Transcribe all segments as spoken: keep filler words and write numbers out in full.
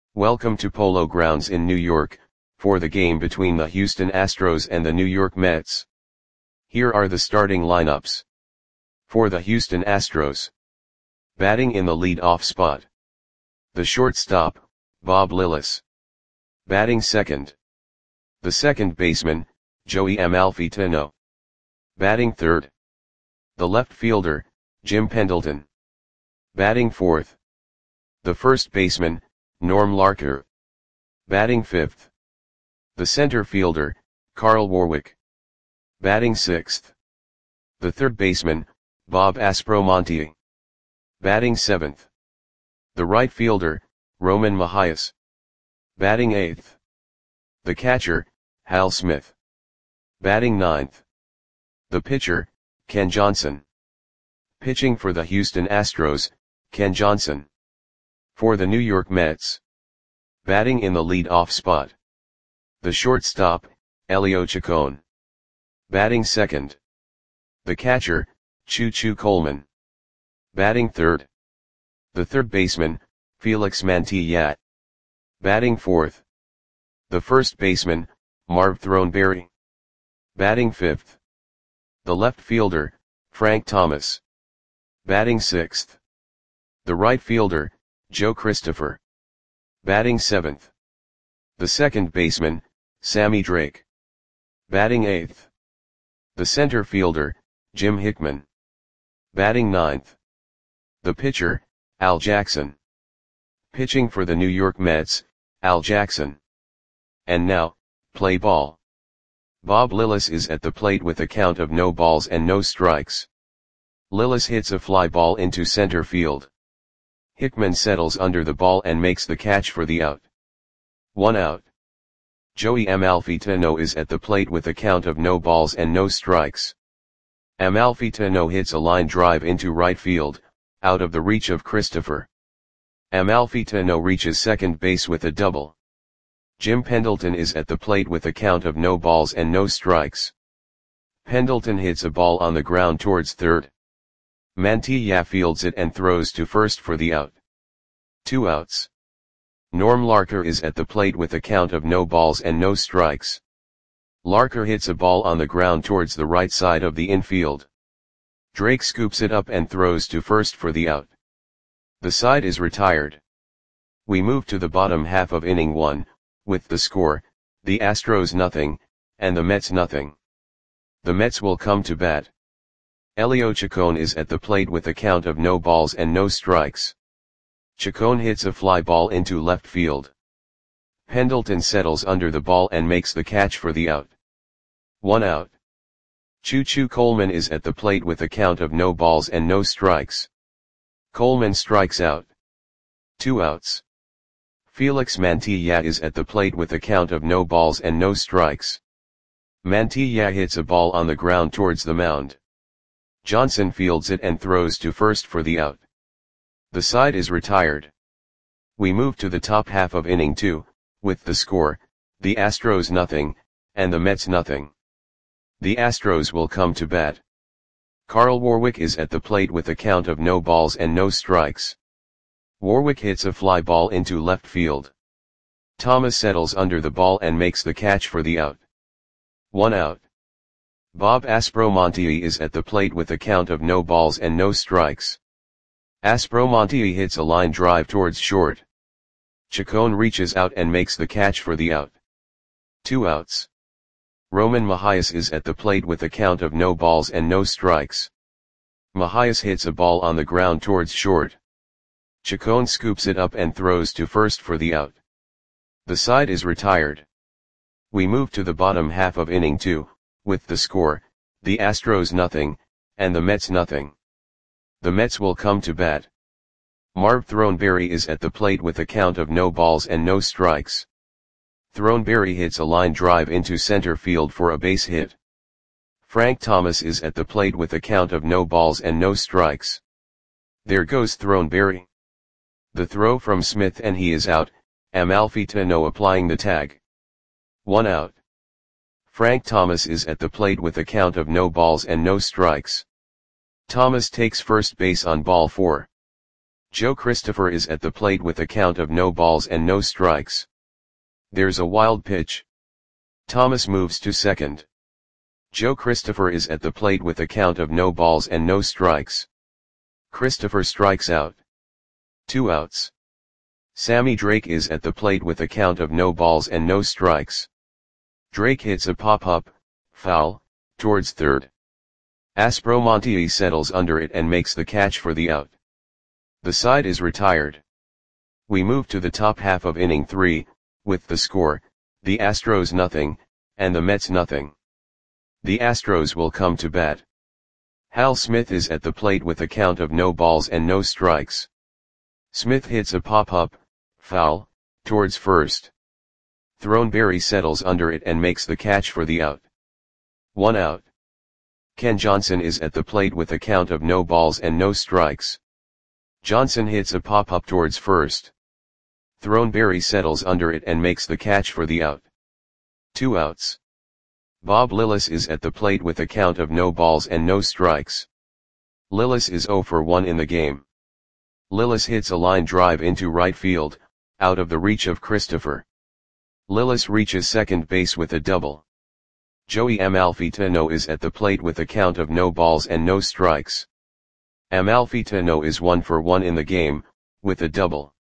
Welcome to Polo Grounds in New York, for the game between the Houston Astros and the New York Mets. Here are the starting lineups. For the Houston Astros. Batting in the lead-off spot. The shortstop, Bob Lillis. Batting second. The second baseman, Joey Amalfitano. Batting third. The left fielder, Jim Pendleton. Batting fourth. The first baseman, Norm Larker. Batting fifth. The center fielder, Carl Warwick. Batting sixth. The third baseman, Bob Aspromonte. Batting seventh. The right fielder, Roman Mahias. Batting eighth. The catcher, Hal Smith. Batting ninth. The pitcher, Ken Johnson. Pitching for the Houston Astros, Ken Johnson. For the New York Mets. Batting in the lead-off spot. The shortstop, Elio Chacon. Batting second. The catcher, Choo Choo Coleman. Batting third. The third baseman, Felix Mantilla. Batting fourth. The first baseman, Marv Throneberry. Batting fifth. The left fielder, Frank Thomas. Batting sixth. The right fielder, Joe Christopher. Batting seventh. The second baseman, Sammy Drake. Batting eighth. The center fielder, Jim Hickman. Batting ninth. The pitcher, Al Jackson. Pitching for the New York Mets, Al Jackson. And now, play ball. Bob Lillis is at the plate with a count of no balls and no strikes. Lillis hits a fly ball into center field. Hickman settles under the ball and makes the catch for the out. One out. Joey Amalfitano is at the plate with a count of no balls and no strikes. Amalfitano hits a line drive into right field, out of the reach of Christopher. Amalfitano reaches second base with a double. Jim Pendleton is at the plate with a count of no balls and no strikes. Pendleton hits a ball on the ground towards third. Mantilla fields it and throws to first for the out. Two outs. Norm Larker is at the plate with a count of no balls and no strikes. Larker hits a ball on the ground towards the right side of the infield. Drake scoops it up and throws to first for the out. The side is retired. We move to the bottom half of inning one, with the score, the Astros nothing, and the Mets nothing. The Mets will come to bat. Elio Chacon is at the plate with a count of no balls and no strikes. Chacon hits a fly ball into left field. Pendleton settles under the ball and makes the catch for the out. One out. Choo Choo Coleman is at the plate with a count of no balls and no strikes. Coleman strikes out. Two outs. Felix Mantilla is at the plate with a count of no balls and no strikes. Mantilla hits a ball on the ground towards the mound. Johnson fields it and throws to first for the out. The side is retired. We move to the top half of inning two, with the score, the Astros nothing, and the Mets nothing. The Astros will come to bat. Carl Warwick is at the plate with a count of no balls and no strikes. Warwick hits a fly ball into left field. Thomas settles under the ball and makes the catch for the out. One out. Bob Aspromonte is at the plate with a count of no balls and no strikes. Aspromonte hits a line drive towards short. Chacon reaches out and makes the catch for the out. Two outs. Roman Mahias is at the plate with a count of no balls and no strikes. Mahias hits a ball on the ground towards short. Chacon scoops it up and throws to first for the out. The side is retired. We move to the bottom half of inning two, with the score, the Astros nothing, and the Mets nothing. The Mets will come to bat. Marv Throneberry is at the plate with a count of no balls and no strikes. Throneberry hits a line drive into center field for a base hit. Frank Thomas is at the plate with a count of no balls and no strikes. There goes Throneberry. The throw from Smith and he is out, Amalfitano applying the tag. One out. Frank Thomas is at the plate with a count of no balls and no strikes. Thomas takes first base on ball four. Joe Christopher is at the plate with a count of no balls and no strikes. There's a wild pitch. Thomas moves to second. Joe Christopher is at the plate with a count of no balls and no strikes. Christopher strikes out. Two outs. Sammy Drake is at the plate with a count of no balls and no strikes. Drake hits a pop-up, foul, towards third. Aspromonte settles under it and makes the catch for the out. The side is retired. We move to the top half of inning three, with the score, the Astros nothing, and the Mets nothing. The Astros will come to bat. Hal Smith is at the plate with a count of no balls and no strikes. Smith hits a pop-up, foul, towards first. Throneberry settles under it and makes the catch for the out. One out. Ken Johnson is at the plate with a count of no balls and no strikes. Johnson hits a pop-up towards first. Throneberry settles under it and makes the catch for the out. Two outs. Bob Lillis is at the plate with a count of no balls and no strikes. Lillis is oh for one in the game. Lillis hits a line drive into right field, out of the reach of Christopher. Lillis reaches second base with a double. Joey Amalfitano is at the plate with a count of no balls and no strikes. Amalfitano is one for one in the game, with a double.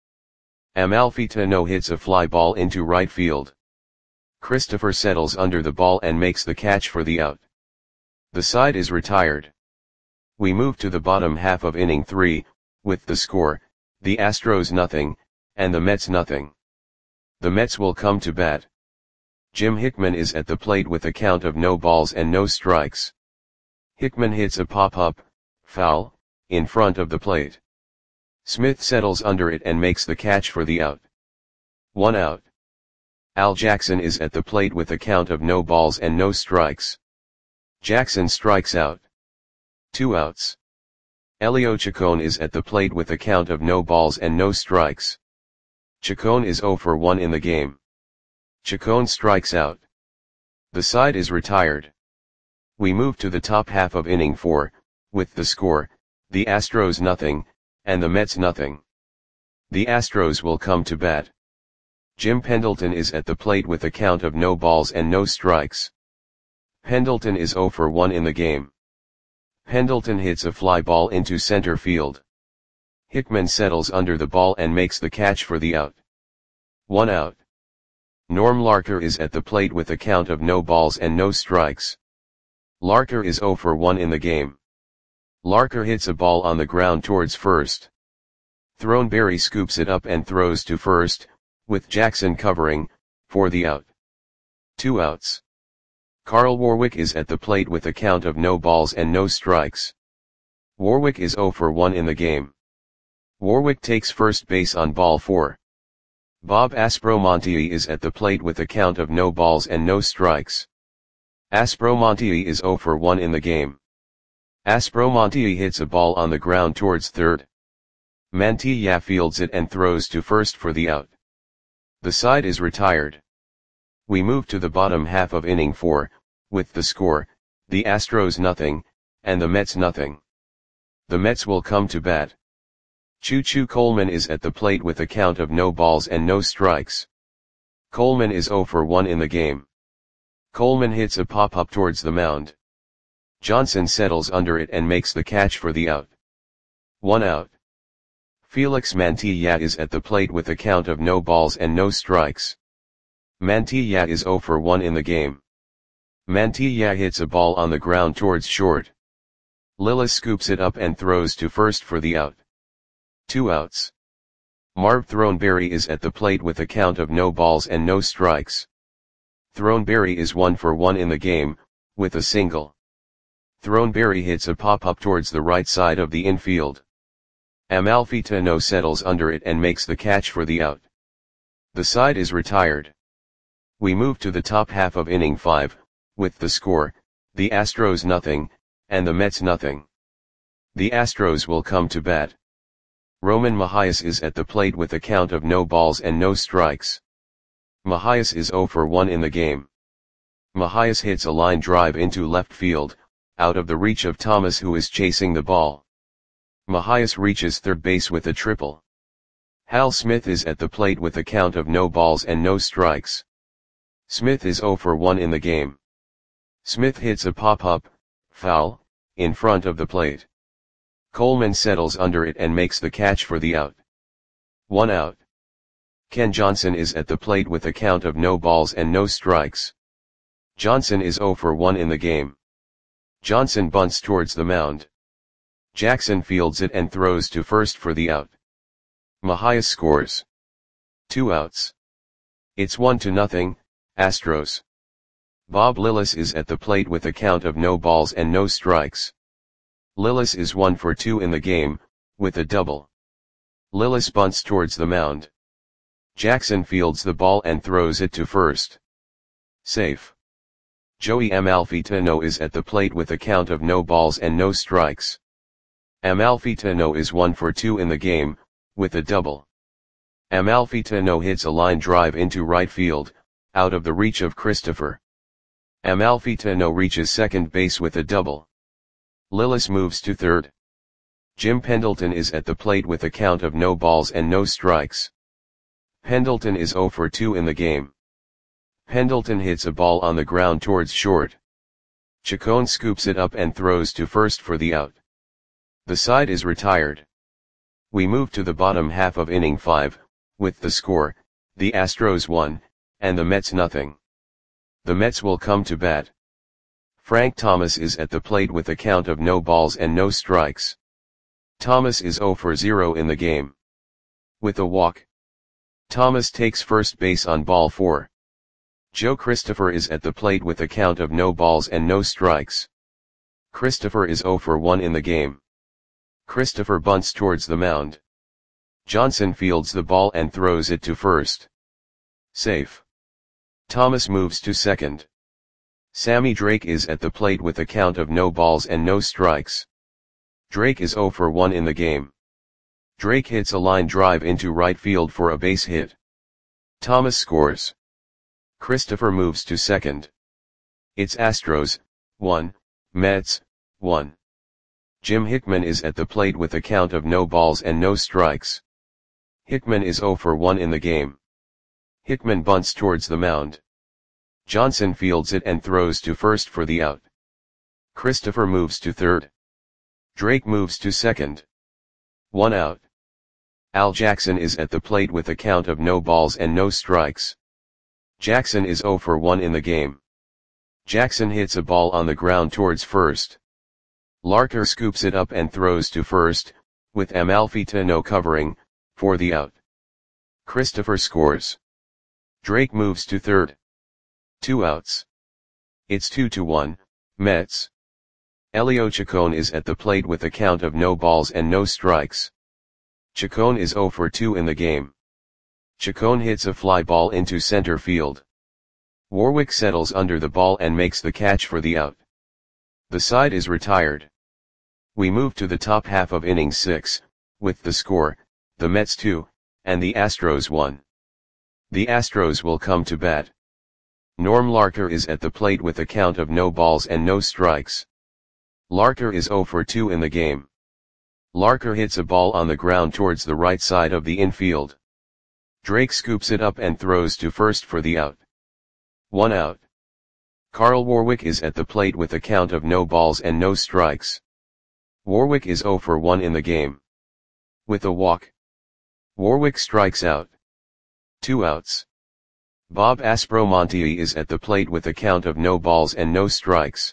Amalfitano hits a fly ball into right field. Christopher settles under the ball and makes the catch for the out. The side is retired. We move to the bottom half of inning three, with the score, the Astros nothing, and the Mets nothing. The Mets will come to bat. Jim Hickman is at the plate with a count of no balls and no strikes. Hickman hits a pop-up, foul, in front of the plate. Smith settles under it and makes the catch for the out. One out. Al Jackson is at the plate with a count of no balls and no strikes. Jackson strikes out. Two outs. Elio Chacon is at the plate with a count of no balls and no strikes. Chacon is oh for one in the game. Chacon strikes out. The side is retired. We move to the top half of inning four, with the score, the Astros nothing, and the Mets nothing. The Astros will come to bat. Jim Pendleton is at the plate with a count of no balls and no strikes. Pendleton is oh for one in the game. Pendleton hits a fly ball into center field. Hickman settles under the ball and makes the catch for the out. One out. Norm Larker is at the plate with a count of no balls and no strikes. Larker is oh for one in the game. Larker hits a ball on the ground towards first. Throneberry scoops it up and throws to first, with Jackson covering, for the out. Two outs. Carl Warwick is at the plate with a count of no balls and no strikes. Warwick is oh for one in the game. Warwick takes first base on ball four. Bob Aspromonte is at the plate with a count of no balls and no strikes. Aspromonte is oh for one in the game. Aspromonte hits a ball on the ground towards third. Mantilla fields it and throws to first for the out. The side is retired. We move to the bottom half of inning four, with the score, the Astros nothing, and the Mets nothing. The Mets will come to bat. Choo Choo Coleman is at the plate with a count of no balls and no strikes. Coleman is oh for one in the game. Coleman hits a pop-up towards the mound. Johnson settles under it and makes the catch for the out. One out. Felix Mantilla is at the plate with a count of no balls and no strikes. Mantilla is oh for one in the game. Mantilla hits a ball on the ground towards short. Lillis scoops it up and throws to first for the out. Two outs. Marv Throneberry is at the plate with a count of no balls and no strikes. Throneberry is one for one in the game, with a single. Throneberry hits a pop-up towards the right side of the infield. Amalfitano settles under it and makes the catch for the out. The side is retired. We move to the top half of inning five, with the score, the Astros nothing, and the Mets nothing. The Astros will come to bat. Roman Mahias is at the plate with a count of no balls and no strikes. Mahias is oh for one in the game. Mahias hits a line drive into left field, out of the reach of Thomas, who is chasing the ball. Mahias reaches third base with a triple. Hal Smith is at the plate with a count of no balls and no strikes. Smith is zero for one in the game. Smith hits a pop-up, foul, in front of the plate. Coleman settles under it and makes the catch for the out. One out. Ken Johnson is at the plate with a count of no balls and no strikes. Johnson is zero for one in the game. Johnson bunts towards the mound. Jackson fields it and throws to first for the out. Mahias scores. Two outs. It's one to nothing, Astros. Bob Lillis is at the plate with a count of no balls and no strikes. Lillis is one for two in the game, with a double. Lillis bunts towards the mound. Jackson fields the ball and throws it to first. Safe. Joey Amalfitano is at the plate with a count of no balls and no strikes. Amalfitano is one for two in the game, with a double. Amalfitano hits a line drive into right field, out of the reach of Christopher. Amalfitano reaches second base with a double. Lillis moves to third. Jim Pendleton is at the plate with a count of no balls and no strikes. Pendleton is zero for two in the game. Pendleton hits a ball on the ground towards short. Chacon scoops it up and throws to first for the out. The side is retired. We move to the bottom half of inning five, with the score, the Astros one, and the Mets nothing. The Mets will come to bat. Frank Thomas is at the plate with a count of no balls and no strikes. Thomas is zero for zero in the game. With a walk. Thomas takes first base on ball four. Joe Christopher is at the plate with a count of no balls and no strikes. Christopher is zero for one in the game. Christopher bunts towards the mound. Johnson fields the ball and throws it to first. Safe. Thomas moves to second. Sammy Drake is at the plate with a count of no balls and no strikes. Drake is zero for one in the game. Drake hits a line drive into right field for a base hit. Thomas scores. Christopher moves to second. It's Astros, one, Mets, one. Jim Hickman is at the plate with a count of no balls and no strikes. Hickman is zero for one in the game. Hickman bunts towards the mound. Johnson fields it and throws to first for the out. Christopher moves to third. Drake moves to second. One out. Al Jackson is at the plate with a count of no balls and no strikes. Jackson is zero for one in the game. Jackson hits a ball on the ground towards first. Larker scoops it up and throws to first, with Amalfitano covering, for the out. Christopher scores. Drake moves to third. Two outs. It's two to one, Mets. Elio Chacon is at the plate with a count of no balls and no strikes. Chacon is zero for two in the game. Chacon hits a fly ball into center field. Warwick settles under the ball and makes the catch for the out. The side is retired. We move to the top half of inning six, with the score, the Mets two, and the Astros one. The Astros will come to bat. Norm Larker is at the plate with a count of no balls and no strikes. Larker is zero for two in the game. Larker hits a ball on the ground towards the right side of the infield. Drake scoops it up and throws to first for the out. One out. Carl Warwick is at the plate with a count of no balls and no strikes. Warwick is zero for one in the game. With a walk. Warwick strikes out. Two outs. Bob Aspromonte is at the plate with a count of no balls and no strikes.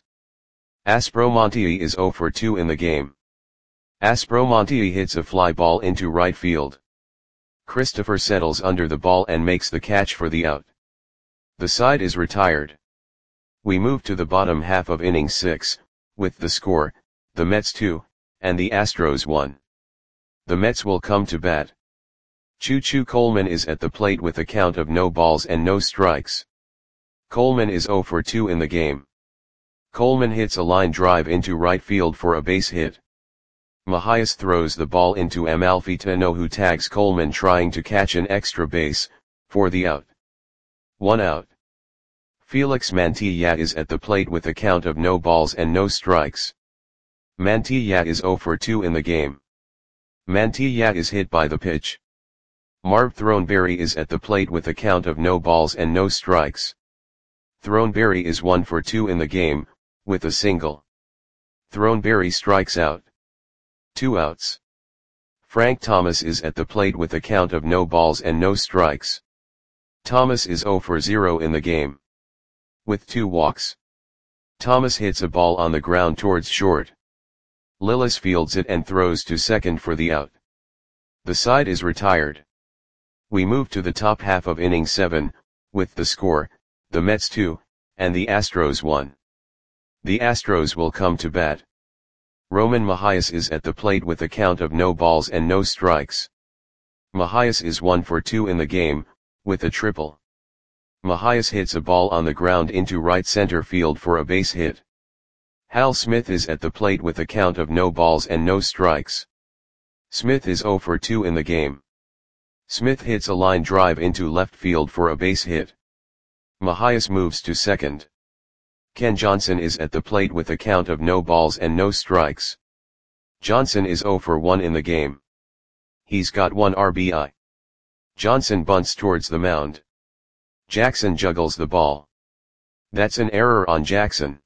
Aspromonte is zero for two in the game. Aspromonte hits a fly ball into right field. Christopher settles under the ball and makes the catch for the out. The side is retired. We move to the bottom half of inning six, with the score, the Mets two, and the Astros one. The Mets will come to bat. Choo Choo Coleman is at the plate with a count of no balls and no strikes. Coleman is zero for two in the game. Coleman hits a line drive into right field for a base hit. Mahias throws the ball into Amalfitano, who tags Coleman trying to catch an extra base, for the out. One out. Felix Mantilla is at the plate with a count of no balls and no strikes. Mantilla is zero for two in the game. Mantilla is hit by the pitch. Marv Throneberry is at the plate with a count of no balls and no strikes. Throneberry is one for two in the game, with a single. Throneberry strikes out. Two outs. Frank Thomas is at the plate with a count of no balls and no strikes. Thomas is zero for zero in the game. With two walks. Thomas hits a ball on the ground towards short. Lillis fields it and throws to second for the out. The side is retired. We move to the top half of inning seven, with the score, the Mets two, and the Astros one. The Astros will come to bat. Roman Mahias is at the plate with a count of no balls and no strikes. Mahias is one for two in the game, with a triple. Mahias hits a ball on the ground into right center field for a base hit. Hal Smith is at the plate with a count of no balls and no strikes. Smith is zero for two in the game. Smith hits a line drive into left field for a base hit. Mahias moves to second. Ken Johnson is at the plate with a count of no balls and no strikes. Johnson is zero for one in the game. He's got one R B I. Johnson bunts towards the mound. Jackson juggles the ball. That's an error on Jackson.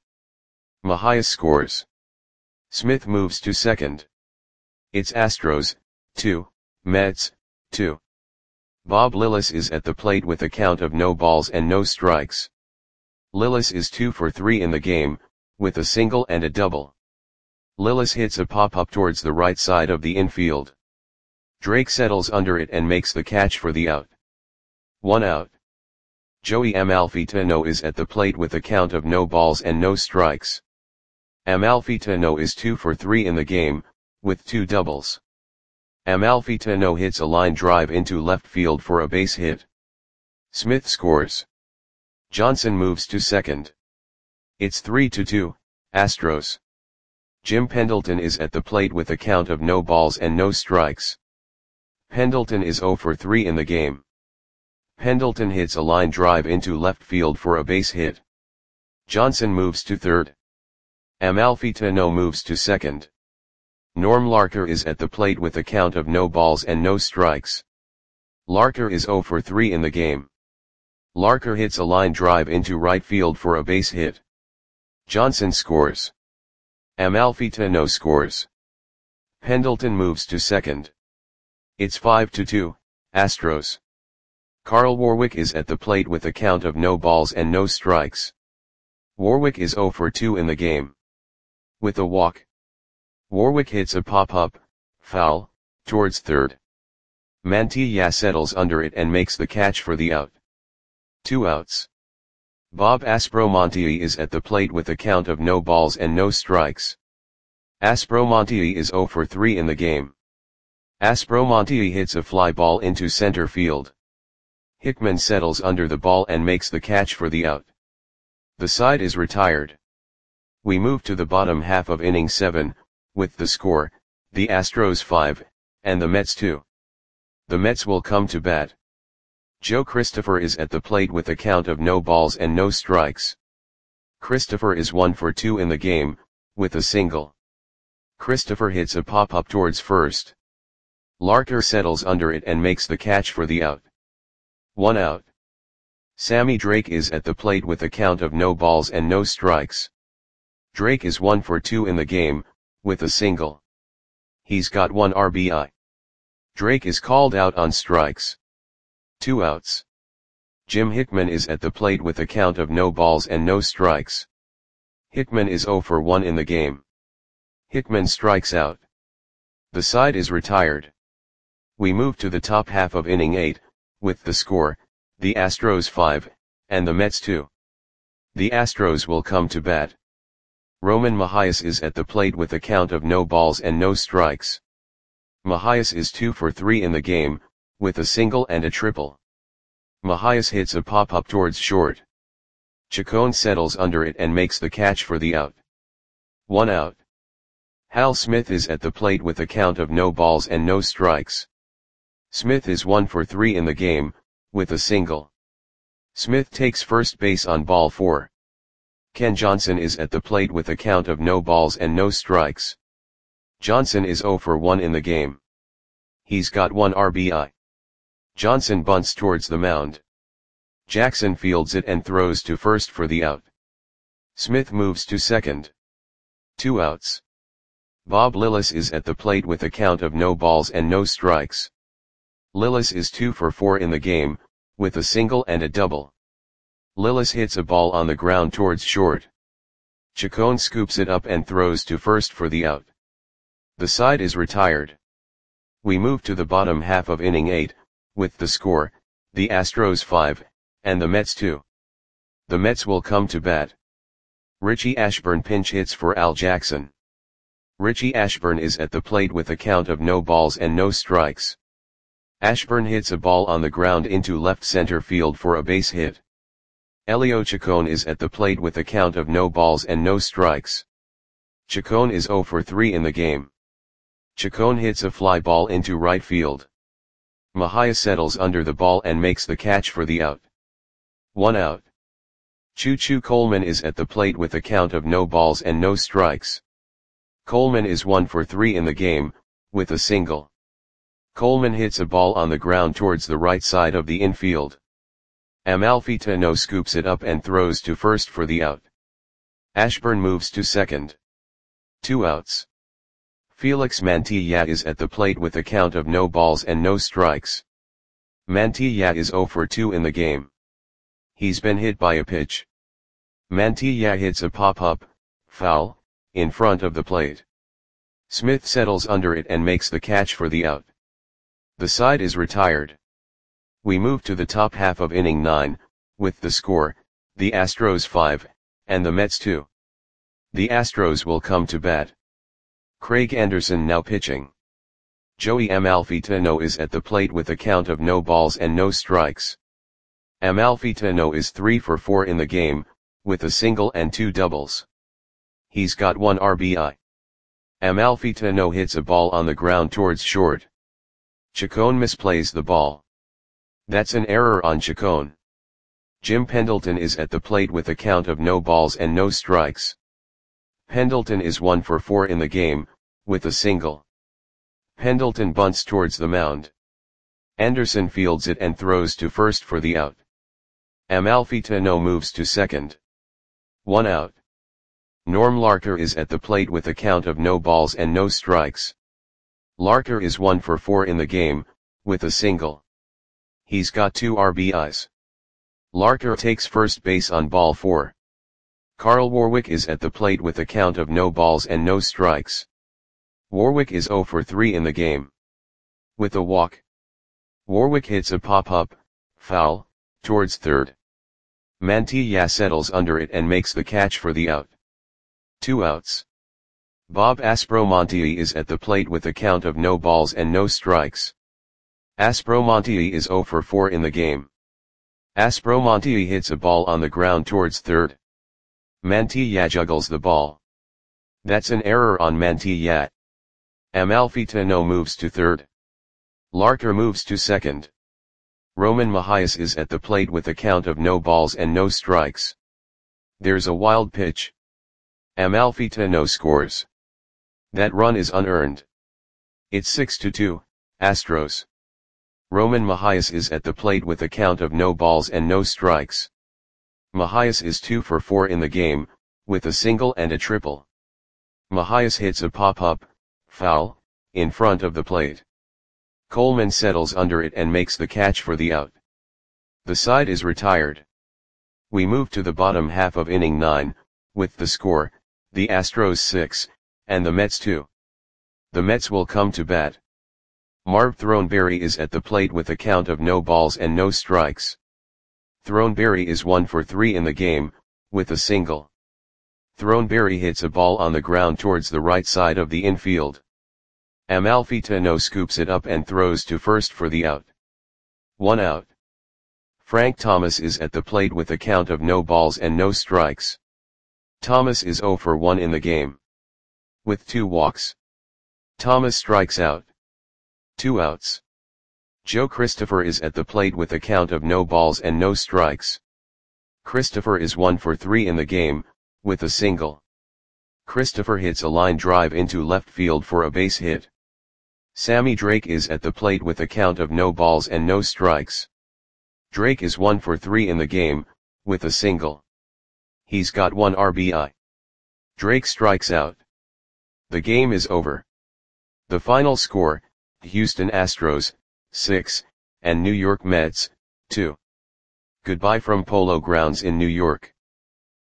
Mahias scores. Smith moves to second. It's Astros, two, Mets, two. Bob Lillis is at the plate with a count of no balls and no strikes. Lillis is two for three in the game, with a single and a double. Lillis hits a pop-up towards the right side of the infield. Drake settles under it and makes the catch for the out. One out. Joey Amalfitano is at the plate with a count of no balls and no strikes. Amalfitano is two for three in the game, with two doubles. Amalfitano hits a line drive into left field for a base hit. Smith scores. Johnson moves to second. It's three to two, Astros. Jim Pendleton is at the plate with a count of no balls and no strikes. Pendleton is zero for three in the game. Pendleton hits a line drive into left field for a base hit. Johnson moves to third. Amalfitano moves to second. Norm Larker is at the plate with a count of no balls and no strikes. Larker is zero for three in the game. Larker hits a line drive into right field for a base hit. Johnson scores. Amalfitano scores. Pendleton moves to second. It's five to two, Astros. Carl Warwick is at the plate with a count of no balls and no strikes. Warwick is zero for two in the game. With a walk. Warwick hits a pop-up, foul, towards third. Mantilla settles under it and makes the catch for the out. Two outs. Bob Aspromonte is at the plate with a count of no balls and no strikes. Aspromonte is zero for three in the game. Aspromonte hits a fly ball into center field. Hickman settles under the ball and makes the catch for the out. The side is retired. We move to the bottom half of inning seven, with the score, the Astros five, and the Mets two. The Mets will come to bat. Joe Christopher is at the plate with a count of no balls and no strikes. Christopher is one for two in the game, with a single. Christopher hits a pop-up towards first. Larker settles under it and makes the catch for the out. One out. Sammy Drake is at the plate with a count of no balls and no strikes. Drake is one for two in the game, with a single. He's got one R B I. Drake is called out on strikes. Two outs. Jim Hickman is at the plate with a count of no balls and no strikes. Hickman is zero for one in the game. Hickman strikes out. The side is retired. We move to the top half of inning eight, with the score, the Astros five, and the Mets two. The Astros will come to bat. Roman Mahias is at the plate with a count of no balls and no strikes. Mahias is two for three in the game, with a single and a triple. Mahias hits a pop-up towards short. Chacon settles under it and makes the catch for the out. One out. Hal Smith is at the plate with a count of no balls and no strikes. Smith is one for three in the game, with a single. Smith takes first base on ball four. Ken Johnson is at the plate with a count of no balls and no strikes. Johnson is zero for one in the game. He's got one R B I. Johnson bunts towards the mound. Jackson fields it and throws to first for the out. Smith moves to second. Two outs. Bob Lillis is at the plate with a count of no balls and no strikes. Lillis is two for four in the game, with a single and a double. Lillis hits a ball on the ground towards short. Chacon scoops it up and throws to first for the out. The side is retired. We move to the bottom half of inning eight, with the score, the Astros five, and the Mets two. The Mets will come to bat. Richie Ashburn pinch hits for Al Jackson. Richie Ashburn is at the plate with a count of no balls and no strikes. Ashburn hits a ball on the ground into left center field for a base hit. Elio Chacon is at the plate with a count of no balls and no strikes. Chacon is zero for three in the game. Chacon hits a fly ball into right field. Mejia settles under the ball and makes the catch for the out. One out. Choo Choo Coleman is at the plate with a count of no balls and no strikes. Coleman is one for three in the game, with a single. Coleman hits a ball on the ground towards the right side of the infield. Amalfitano scoops it up and throws to first for the out. Ashburn moves to second. Two outs. Felix Mantilla is at the plate with a count of no balls and no strikes. Mantilla is zero for two in the game. He's been hit by a pitch. Mantilla hits a pop-up, foul, in front of the plate. Smith settles under it and makes the catch for the out. The side is retired. We move to the top half of inning nine, with the score, the Astros five, and the Mets two. The Astros will come to bat. Craig Anderson now pitching. Joey Amalfitano is at the plate with a count of no balls and no strikes. Amalfitano is three for four in the game, with a single and two doubles. He's got one R B I. Amalfitano hits a ball on the ground towards short. Chacon misplays the ball. That's an error on Chacon. Jim Pendleton is at the plate with a count of no balls and no strikes. Pendleton is one for four in the game, with a single. Pendleton bunts towards the mound. Anderson fields it and throws to first for the out. Amalfitano moves to second. One out. Norm Larker is at the plate with a count of no balls and no strikes. Larker is one for four in the game, with a single. He's got two R B Is. Larker takes first base on ball four. Carl Warwick is at the plate with a count of no balls and no strikes. Warwick is zero for three in the game. With a walk. Warwick hits a pop-up, foul, towards third. Mantilla settles under it and makes the catch for the out. Two outs. Bob Aspromonte is at the plate with a count of no balls and no strikes. Aspromonte is zero for four in the game. Aspromonte hits a ball on the ground towards third. Mantilla juggles the ball. That's an error on Mantilla. Amalfitano moves to third. Larker moves to second. Roman Mejias is at the plate with a count of no balls and no strikes. There's a wild pitch. Amalfitano scores. That run is unearned. It's six to two, Astros. Roman Mejias is at the plate with a count of no balls and no strikes. Mejias is two for four in the game, with a single and a triple. Mejias hits a pop-up, foul, in front of the plate. Coleman settles under it and makes the catch for the out. The side is retired. We move to the bottom half of inning nine, with the score, the Astros six, and the Mets two. The Mets will come to bat. Marv Throneberry is at the plate with a count of no balls and no strikes. Throneberry is one for three in the game, with a single. Throneberry hits a ball on the ground towards the right side of the infield. Amalfitano scoops it up and throws to first for the out. One out. Frank Thomas is at the plate with a count of no balls and no strikes. Thomas is zero for one in the game. With two walks. Thomas strikes out. Two outs. Joe Christopher is at the plate with a count of no balls and no strikes. Christopher is one for three in the game, with a single. Christopher hits a line drive into left field for a base hit. Sammy Drake is at the plate with a count of no balls and no strikes. Drake is one for three in the game, with a single. He's got one R B I. Drake strikes out. The game is over. The final score, Houston Astros, six, and New York Mets, two. Goodbye from Polo Grounds in New York.